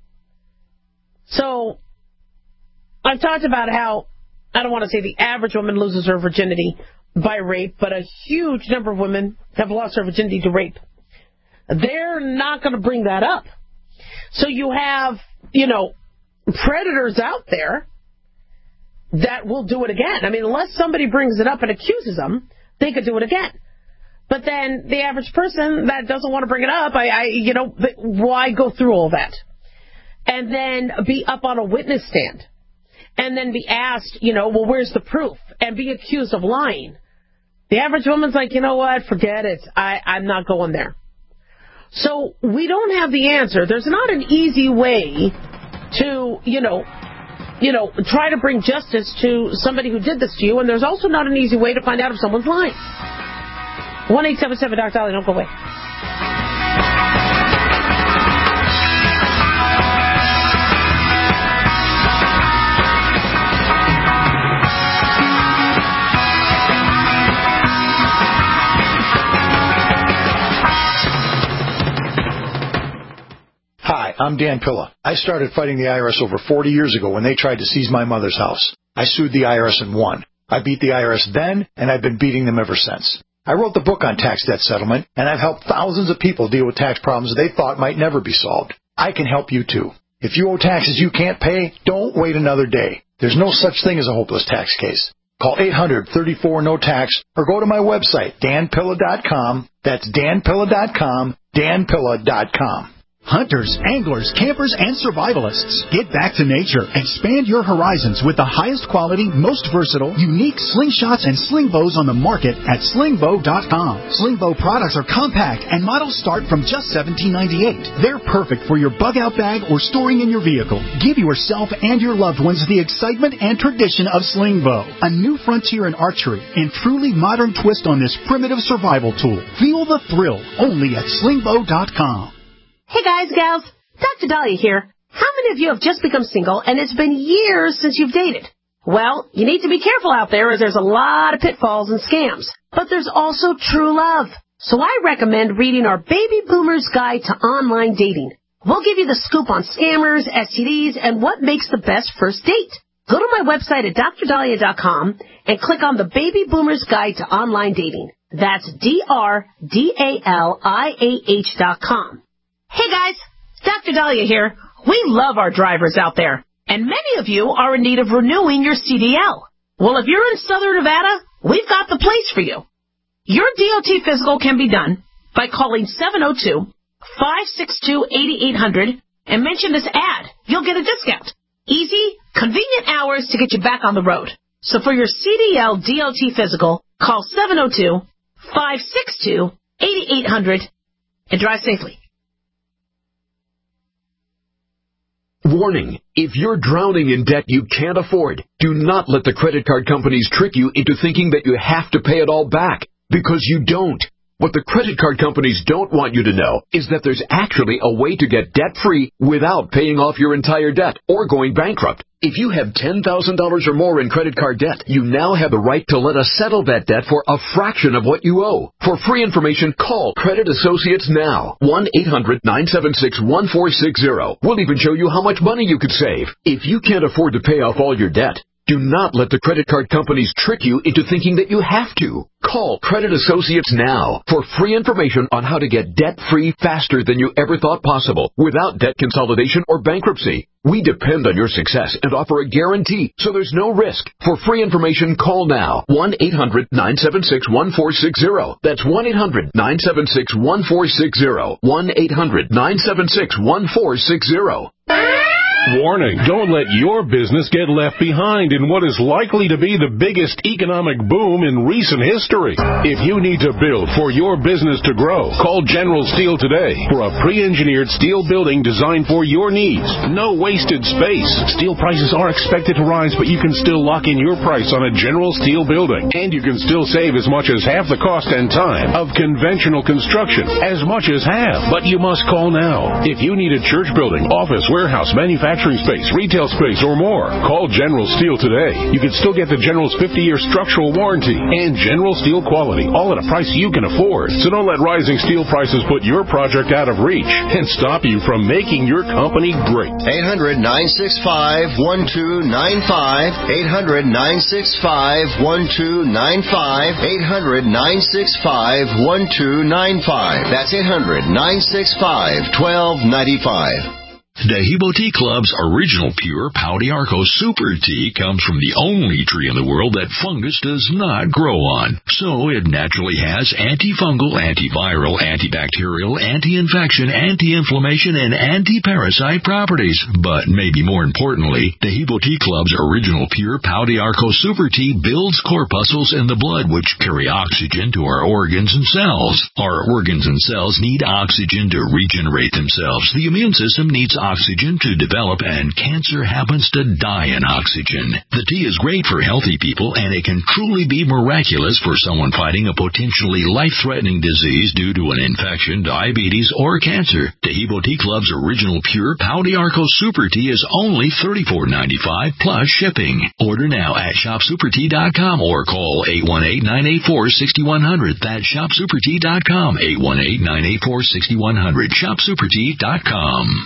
So, I've talked about how, I don't want to say the average woman loses her virginity by rape, but a huge number of women have lost their virginity to rape. They're not going to bring that up. So you have, you know, predators out there that will do it again. I mean, unless somebody brings it up and accuses them, they could do it again. But then the average person that doesn't want to bring it up, I, I you know, why go through all that? And then be up on a witness stand. And then be asked, you know, well, where's the proof? And be accused of lying. The average woman's like, you know what, forget it. I, I'm not going there. So we don't have the answer. There's not an easy way to, you know, you know, try to bring justice to somebody who did this to you. And there's also not an easy way to find out if someone's lying. one eight seven seven Doctor Dolly, don't go away. Hi, I'm Dan Pilla. I started fighting the I R S over forty years ago when they tried to seize my mother's house. I sued the I R S and won. I beat the I R S then, and I've been beating them ever since. I wrote the book on tax debt settlement, and I've helped thousands of people deal with tax problems they thought might never be solved. I can help you too. If you owe taxes you can't pay, don't wait another day. There's no such thing as a hopeless tax case. Call eight hundred, thirty-four, no tax or go to my website, dan pilla dot com. That's dan pilla dot com, dan pilla dot com. Hunters, anglers, campers, and survivalists. Get back to nature. Expand your horizons with the highest quality, most versatile, unique slingshots and sling bows on the market at sling bow dot com. Sling bow products are compact and models start from just seventeen ninety-eight. They're perfect for your bug out bag or storing in your vehicle. Give yourself and your loved ones the excitement and tradition of sling bow, a new frontier in archery and truly modern twist on this primitive survival tool. Feel the thrill only at sling bow dot com. Hey guys, gals, Doctor Dahlia here. How many of you have just become single and it's been years since you've dated? Well, you need to be careful out there as there's a lot of pitfalls and scams. But there's also true love. So I recommend reading our Baby Boomer's Guide to Online Dating. We'll give you the scoop on scammers, S T Ds, and what makes the best first date. Go to my website at dr dahlia dot com and click on the Baby Boomer's Guide to Online Dating. That's D R D A L I A H dot com. Hey guys, Doctor Dahlia here. We love our drivers out there, and many of you are in need of renewing your C D L. Well, if you're in Southern Nevada, we've got the place for you. Your D O T physical can be done by calling seven oh two, five six two, eight eight hundred and mention this ad. You'll get a discount. Easy, convenient hours to get you back on the road. So for your C D L D O T physical, call seven oh two, five six two, eight eight hundred and drive safely. Warning, if you're drowning in debt you can't afford, do not let the credit card companies trick you into thinking that you have to pay it all back, because you don't. What the credit card companies don't want you to know is that there's actually a way to get debt-free without paying off your entire debt or going bankrupt. If you have ten thousand dollars or more in credit card debt, you now have the right to let us settle that debt for a fraction of what you owe. For free information, call Credit Associates now. one eight hundred, nine seven six, one four six zero. We'll even show you how much money you could save. If you can't afford to pay off all your debt, do not let the credit card companies trick you into thinking that you have to. Call Credit Associates now for free information on how to get debt-free faster than you ever thought possible without debt consolidation or bankruptcy. We depend on your success and offer a guarantee, so there's no risk. For free information, call now. one eight hundred, nine seven six, one four six zero. That's one eight hundred, nine seven six, one four six zero. one eight hundred, nine seven six, one four six zero. Warning, don't let your business get left behind in what is likely to be the biggest economic boom in recent history. If you need to build for your business to grow, call General Steel today for a pre-engineered steel building designed for your needs. No wasted space. Steel prices are expected to rise, but you can still lock in your price on a General Steel building. And you can still save as much as half the cost and time of conventional construction. As much as half. But you must call now. If you need a church building, office, warehouse, manufacturing, space, retail space, or more, call General Steel today. You can still get the General's fifty-year structural warranty and General Steel quality, all at a price you can afford. So don't let rising steel prices put your project out of reach and stop you from making your company great. eight hundred, nine six five, one two nine five. eight hundred, nine six five, one two nine five. eight hundred, nine six five, one two nine five. That's eight hundred, nine six five, one two nine five. Dehibo Tea Club's original pure Pau d'Arco Super Tea comes from the only tree in the world that fungus does not grow on. So it naturally has antifungal, antiviral, antibacterial, anti-infection, anti-inflammation, and anti-parasite properties. But maybe more importantly, Dehibo Tea Club's original pure Pau d'Arco Super Tea builds corpuscles in the blood which carry oxygen to our organs and cells. Our organs and cells need oxygen to regenerate themselves. The immune system needs oxygen to develop, and cancer happens to die in oxygen. The tea is great for healthy people, and it can truly be miraculous for someone fighting a potentially life-threatening disease due to an infection, diabetes, or cancer. Dehibo Tea Club's original pure Pau d'Arco Super Tea is only thirty-four dollars and ninety-five cents plus shipping. Order now at shop super tea dot com or call eight one eight, nine eight four, six one zero zero. That's shop super tea dot com, eight one eight, nine eight four, six one zero zero, shop super tea dot com.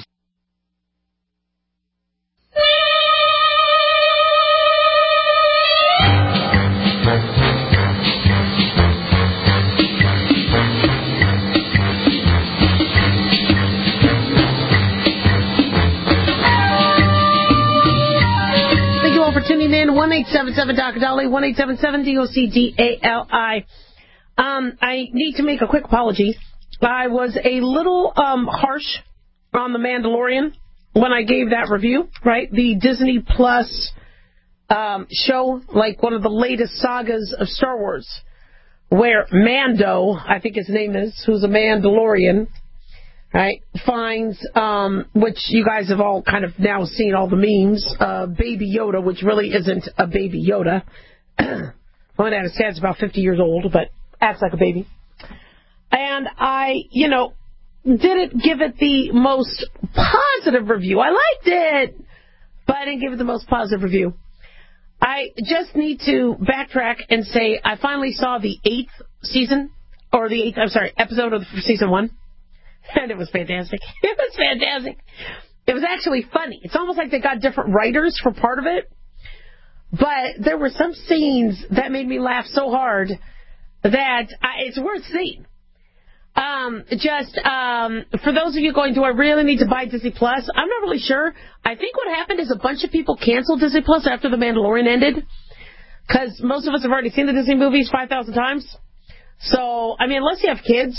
Tuning in, one eight seven seven D O C D A L I, one eight seven seven D O C D A L I. Um, I need to make a quick apology. I was a little um, harsh on The Mandalorian when I gave that review, right? The Disney Plus um, show, like one of the latest sagas of Star Wars, where Mando, I think his name is, who's a Mandalorian, right, finds, um, which you guys have all kind of now seen all the memes, uh, Baby Yoda, which really isn't a Baby Yoda. Well, I understand it's about fifty years old, but acts like a baby. And I, you know, didn't give it the most positive review. I liked it, but I didn't give it the most positive review. I just need to backtrack and say I finally saw the eighth season, or the eighth, I'm sorry, episode of season one. And it was fantastic. It was fantastic. It was actually funny. It's almost like they got different writers for part of it. But there were some scenes that made me laugh so hard that I, it's worth seeing. Um, just um, for those of you going, do I really need to buy Disney Plus? I'm not really sure. I think what happened is a bunch of people canceled Disney Plus after The Mandalorian ended, because most of us have already seen the Disney movies five thousand times. So, I mean, unless you have kids.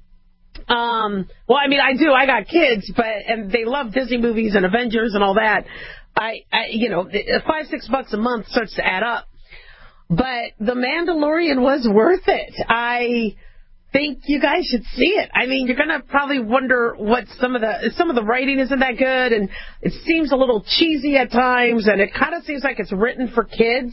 Um, well, I mean, I do. I got kids, but and they love Disney movies and Avengers and all that. I, I you know, five, six bucks a month starts to add up. But The Mandalorian was worth it. I think you guys should see it. I mean, you're gonna probably wonder what some of the some of the writing isn't that good, and it seems a little cheesy at times, and it kind of seems like it's written for kids.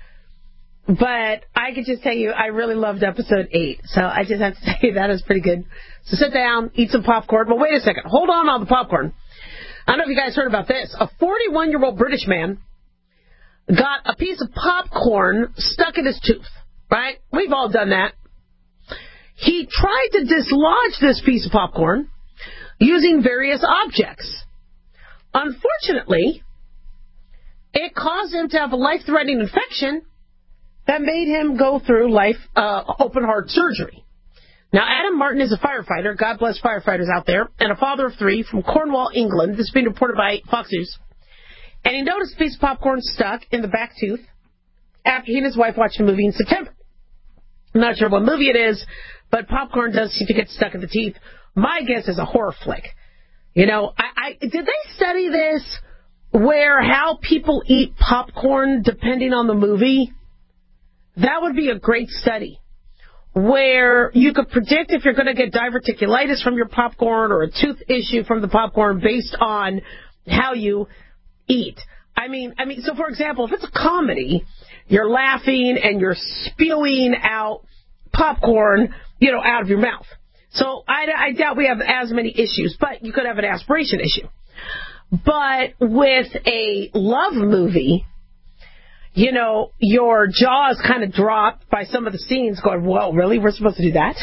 But I could just tell you, I really loved episode eight. So I just have to say that is pretty good. So sit down, eat some popcorn. But wait a second. Hold on on the popcorn. I don't know if you guys heard about this. A forty-one-year-old British man got a piece of popcorn stuck in his tooth. Right? We've all done that. He tried to dislodge this piece of popcorn using various objects. Unfortunately, it caused him to have a life-threatening infection that made him go through life uh, open-heart surgery. Now, Adam Martin is a firefighter. God bless firefighters out there. And a father of three from Cornwall, England. This is being reported by Fox News. And he noticed a piece of popcorn stuck in the back tooth after he and his wife watched a movie in September. I'm not sure what movie it is, but popcorn does seem to get stuck in the teeth. My guess is a horror flick. You know, I, I did they study this where how people eat popcorn depending on the movie? That would be a great study, where you could predict if you're going to get diverticulitis from your popcorn or a tooth issue from the popcorn based on how you eat. I mean, I mean, so for example, if it's a comedy, you're laughing and you're spewing out popcorn, you know, out of your mouth. So I, I doubt we have as many issues, but you could have an aspiration issue. But with a love movie, you know, your jaws kind of drop by some of the scenes going, whoa, really? We're supposed to do that?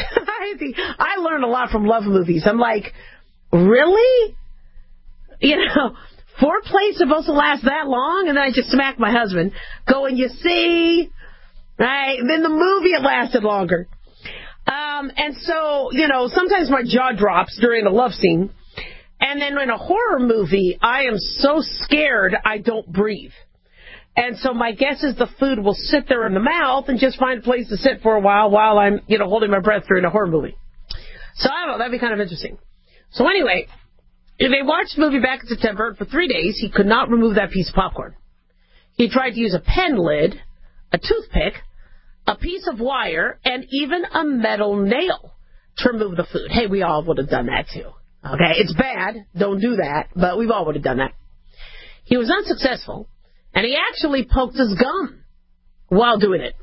I learned a lot from love movies. I'm like, really? You know, foreplay's supposed to last that long? And then I just smacked my husband, going, you see? Right? And then the movie, it lasted longer. Um, and so, you know, sometimes my jaw drops during a love scene. And then in a horror movie, I am so scared I don't breathe. And so my guess is the food will sit there in the mouth and just find a place to sit for a while while I'm, you know, holding my breath during a horror movie. So I don't know, that'd be kind of interesting. So anyway, if they watched the movie back in September, and for three days he could not remove that piece of popcorn. He tried to use a pen lid, a toothpick, a piece of wire, and even a metal nail to remove the food. Hey, we all would have done that too. Okay, it's bad. Don't do that, but we've all would have done that. He was unsuccessful. And he actually poked his gum while doing it.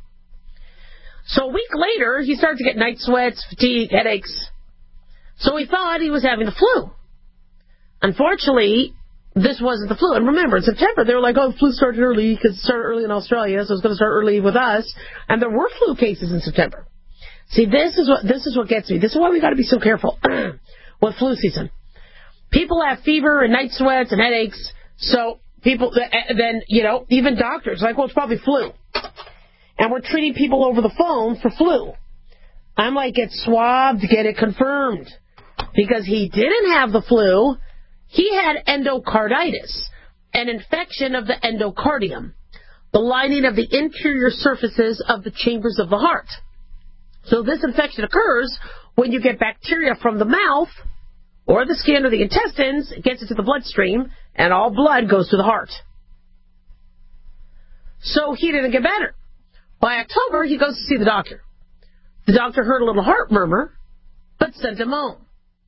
So a week later, he started to get night sweats, fatigue, headaches. So he thought he was having the flu. Unfortunately, this wasn't the flu. And remember, in September, they were like, oh, the flu started early because it started early in Australia, so it's going to start early with us. And there were flu cases in September. See, this is what this is what gets me. This is why we got to be so careful with flu season. People have fever and night sweats and headaches, so people, then, you know, even doctors, like, well, it's probably flu. And we're treating people over the phone for flu. I'm like, get swabbed, get it confirmed. Because he didn't have the flu. He had endocarditis, an infection of the endocardium, the lining of the interior surfaces of the chambers of the heart. So this infection occurs when you get bacteria from the mouth or the skin or the intestines, it gets into the bloodstream, and all blood goes to the heart. So he didn't get better. By October, he goes to see the doctor. The doctor heard a little heart murmur, but sent him home.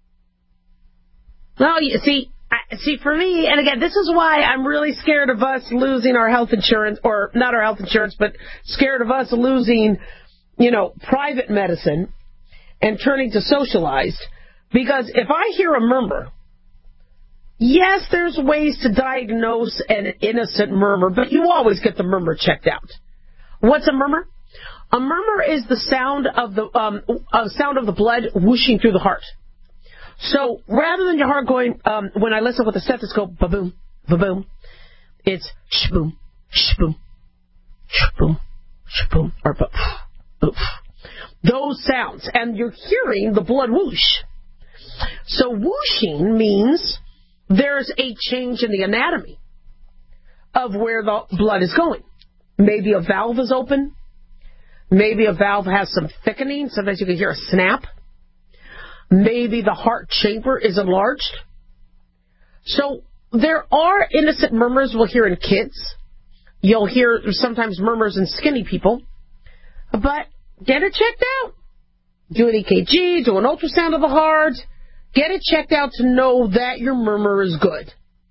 Well, you see, I, see, for me, and again, this is why I'm really scared of us losing our health insurance, or not our health insurance, but scared of us losing, you know, private medicine and turning to socialized. Because if I hear a murmur, yes, there's ways to diagnose an innocent murmur, but you always get the murmur checked out. What's a murmur? A murmur is the sound of the um, uh, sound of the blood whooshing through the heart. So rather than your heart going, um, when I listen with the stethoscope, ba-boom, ba-boom, it's sh-boom, sh-boom, sh-boom, sh-boom, or ba-oof. those sounds, and you're hearing the blood whoosh. So whooshing means there's a change in the anatomy of where the blood is going. Maybe a valve is open. Maybe a valve has some thickening. Sometimes you can hear a snap. Maybe the heart chamber is enlarged. So there are innocent murmurs we'll hear in kids. You'll hear sometimes murmurs in skinny people. But get it checked out. Do an E K G, do an ultrasound of the heart. Get it checked out to know that your murmur is good.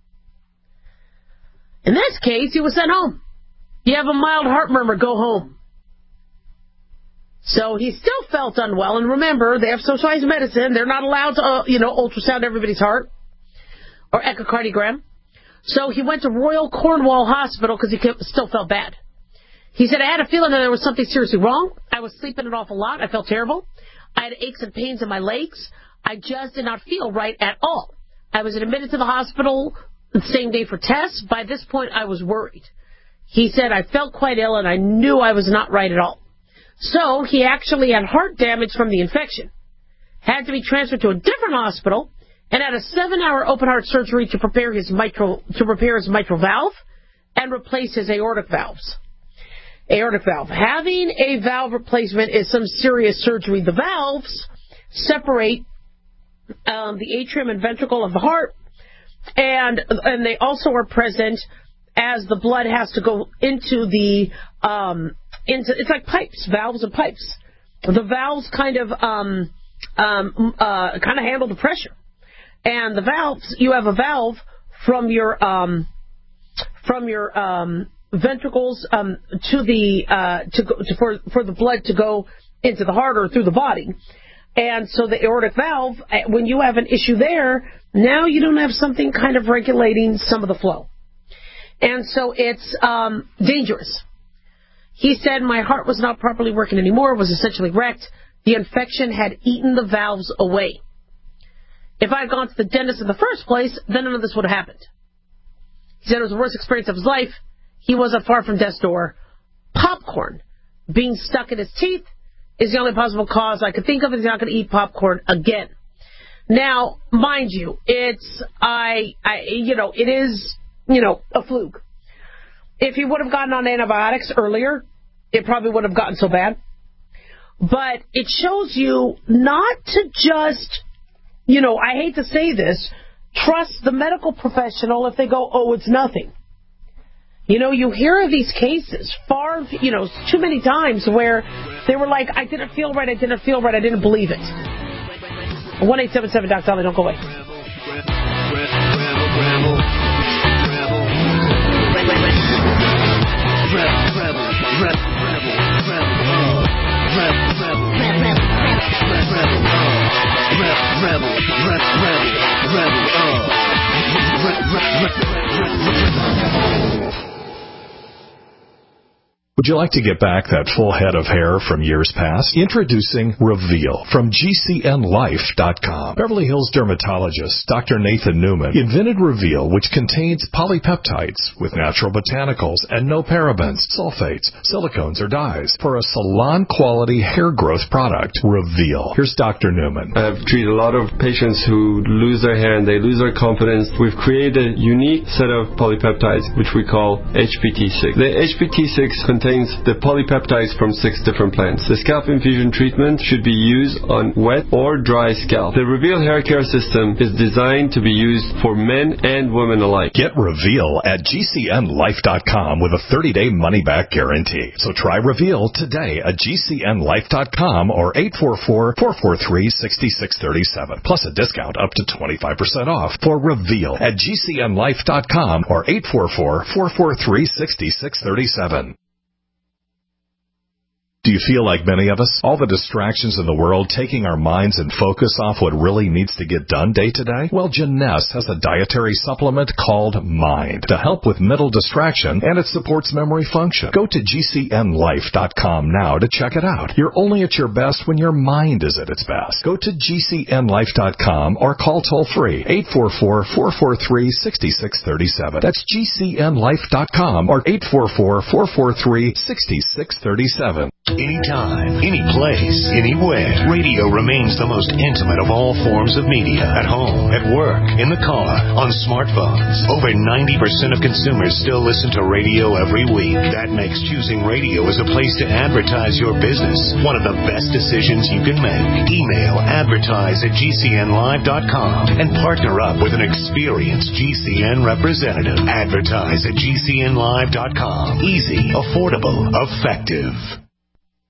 In this case, he was sent home. You have a mild heart murmur, go home. So he still felt unwell. And remember, they have socialized medicine. They're not allowed to, uh, you know, ultrasound everybody's heart or echocardiogram. So he went to Royal Cornwall Hospital because he still felt bad. He said, I had a feeling that there was something seriously wrong. I was sleeping an awful lot. I felt terrible. I had aches and pains in my legs. I just did not feel right at all. I was admitted to the hospital the same day for tests. By this point, I was worried. He said, I felt quite ill and I knew I was not right at all. So he actually had heart damage from the infection. Had to be transferred to a different hospital and had a seven-hour open-heart surgery to prepare his mitral to repair his mitral valve and replace his aortic valves. Aortic valve. Having a valve replacement is some serious surgery. The valves separate um, the atrium and ventricle of the heart, and and they also are present as the blood has to go into the um, into it's like pipes, valves and pipes. The valves kind of um, um, uh, kind of handle the pressure, and the valves you have a valve from your um, from your um, ventricles um, to the uh, to, go, to for for the blood to go into the heart or through the body, and so the aortic valve, when you have an issue there, now you don't have something kind of regulating some of the flow, and so it's um, dangerous. He said my heart was not properly working anymore; it was essentially wrecked. The infection had eaten the valves away. If I had gone to the dentist in the first place, then none of this would have happened. He said it was the worst experience of his life. He wasn't far from death's door. Popcorn being stuck in his teeth is the only possible cause I could think of. He's not going to eat popcorn again. Now, mind you, it's, I, I, you know, it is, you know, a fluke. If he would have gotten on antibiotics earlier, it probably would have gotten so bad. But it shows you not to just, you know, I hate to say this, trust the medical professional if they go, oh, it's nothing. You know, you hear of these cases far, you know, too many times where they were like, I didn't feel right, I didn't feel right, I didn't believe it. one eight seven seven Doc Dolly, don't go away. Would you like to get back that full head of hair from years past? Introducing Reveal from G C N life dot com. Beverly Hills dermatologist Doctor Nathan Newman invented Reveal, which contains polypeptides with natural botanicals and no parabens, sulfates, silicones, or dyes for a salon-quality hair growth product. Reveal. Here's Doctor Newman. I've treated a lot of patients who lose their hair and they lose their confidence. We've created a unique set of polypeptides, which we call H P T six. The H P T six contains the polypeptides from six different plants. The scalp infusion treatment should be used on wet or dry scalp. The Reveal hair care system is designed to be used for men and women alike. Get Reveal at G C N life dot com with a thirty-day money-back guarantee. So try Reveal today at G C N life dot com or eight four four, four four three, six six three seven. Plus a discount up to twenty-five percent off for Reveal at G C N life dot com or eight four four, four four three, six six three seven. Do you feel like many of us? All the distractions in the world taking our minds and focus off what really needs to get done day to day? Well, Jeunesse has a dietary supplement called Mind to help with mental distraction, and it supports memory function. Go to G C N life dot com now to check it out. You're only at your best when your mind is at its best. Go to G C N life dot com or call toll-free eight four four, four four three, six six three seven. That's G C N life dot com or eight four four, four four three, six six three seven. Anytime, any place, anywhere. Radio remains the most intimate of all forms of media. At home, at work, in the car, on smartphones. Over ninety percent of consumers still listen to radio every week. That makes choosing radio as a place to advertise your business one of the best decisions you can make. Email advertise at G C N live dot com and partner up with an experienced G C N representative. Advertise at G C N live dot com. Easy, affordable, effective.